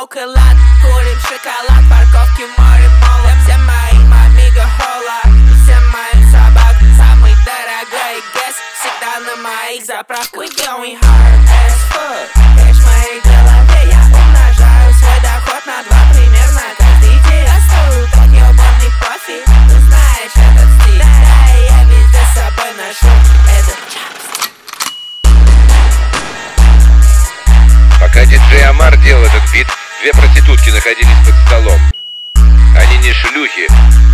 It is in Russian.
коук и лад, курим шоколад, парковки, море, мола. Все мои мамиго хола, и все мои собак. Самый дорогой газ всегда на моих заправках. We going hard as fuck. Кэш в моей голове, я умножаю свой доход на 2 примерно каждый день. Расту как ёбаный профи, ты знаешь этот стиль. Да, и я везде с собой ношу этот чапстик. Пока диджей Амар делал этот бит, 2 проститутки находились под столом. Они не шлюхи,